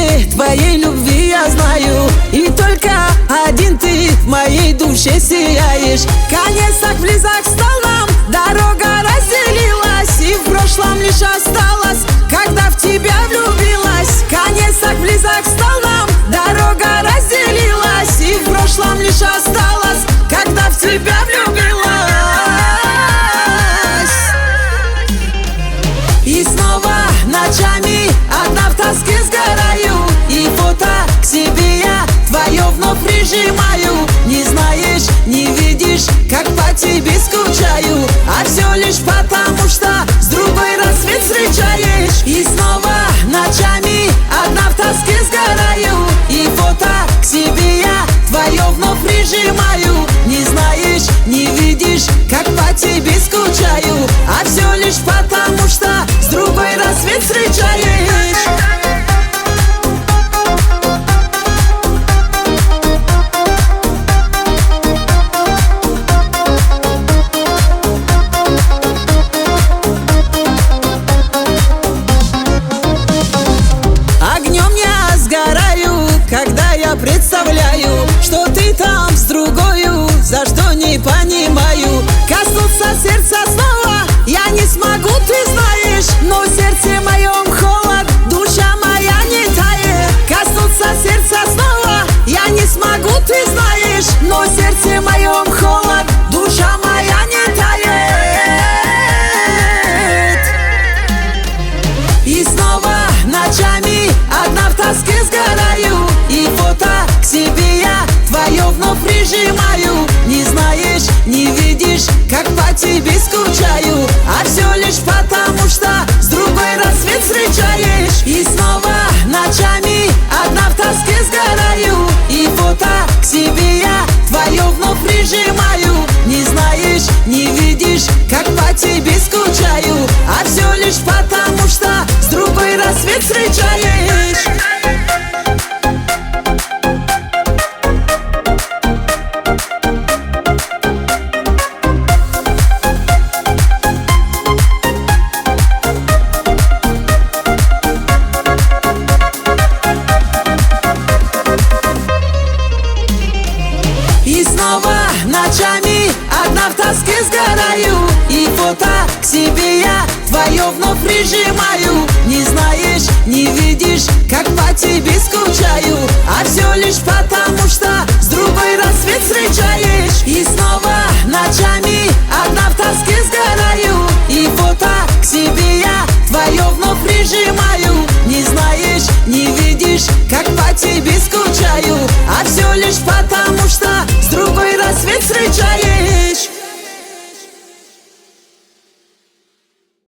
причины твоей любви я знаю, и только один ты в моей душе сияешь. Конец так близок стал нам, дорога разделилась, и в прошлом лишь осталось, когда в тебя влюбилась. Конец так близок стал нам, дорога разделилась, и в прошлом лишь осталось, когда в тебя влюбилась. И снова ночами одна в тоске сгораю, и фото к себе я твое вновь прижимаю. Не знаешь, не видишь, как по тебе скучаю, а все лишь потому, что с другой рассвет встречаешь. И снова ночами одна в тоске сгораю, и фото к себе я твое вновь прижимаю. Не знаешь, не видишь, как по тебе скучаю, а все лишь потому, что с другой рассвет встречаешь. Огнем я сгораю, когда я представляю, что ты там с другою, за что не понимаю. Коснуться сердца снова я не смогу, ты знаешь, но в сердце моем холод, душа моя не тает. Коснуться сердца снова я не смогу, ты знаешь, но в сердце моем холод, душа моя не тает. И снова ночами одна в тоске сгораю, и фото к себе я твое вновь прижимаю. Не знаешь, не видишь, как по тебе скучаю, а все лишь потому, что с другой рассвет встречаешь. И снова ночами одна в тоске сгораю, и фото к себе я твое вновь прижимаю. Не знаешь, не видишь, как по тебе скучаю, а все лишь потому, что с другой рассвет встречаешь. И снова ночами одна в тоске сгораю, и фото к себе я твое вновь прижимаю. Не знаешь, не видишь, как по тебе скучаю, а все лишь потому, что с другой рассвет встречаешь. И снова ночами одна в тоске сгораю, и фото к себе я твое вновь прижимаю. Не знаешь, не видишь, как по тебе скучаю, а все лишь потому,